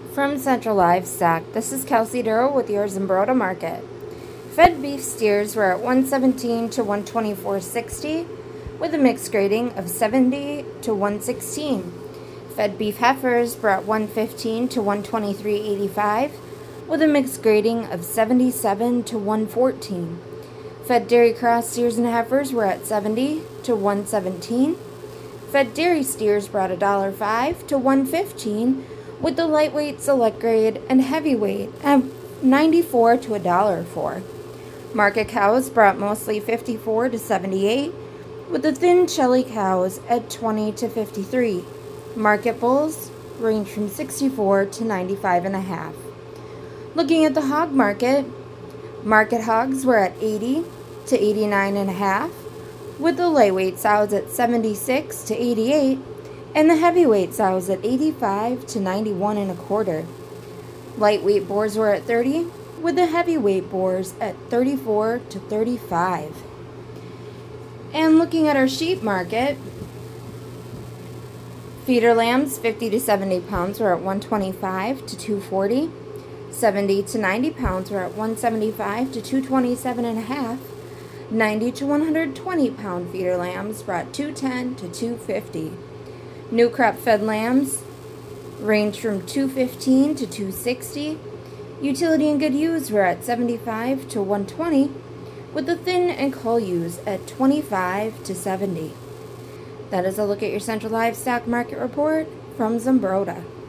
From Central Livestock, this is Kelsey Durrow with your Zumbrota Market. Fed beef steers were at 117 to 124.60 with a mixed grading of 70 to 116. Fed beef heifers were at 115 to 123.85 with a mixed grading of 77 to 114. Fed dairy cross steers and heifers were at 70 to 117. Fed dairy steers were at $1.05 to 115 with the lightweight, select grade, and heavyweight at 94 to $1.04. Market cows brought mostly 54 to 78, with the thin Shelly cows at 20 to 53. Market bulls range from 64 to 95.5. Looking at the hog market, market hogs were at 80 to 89.5, with the lightweight sows at 76 to 88, and the heavyweight sows at 85 to 91.25. Lightweight boars were at 30, with the heavyweight boars at 34 to 35. And looking at our sheep market, feeder lambs 50 to 70 pounds were at 125 to 240. 70 to 90 pounds were at 175 to 227.5. 90 to 120 pound feeder lambs were at 210 to 250. New crop fed lambs range from 215 to 260. Utility and good ewes were at 75 to 120, with the thin and cull ewes at 25 to 70. That is a look at your Central Livestock Market Report from Zumbrota.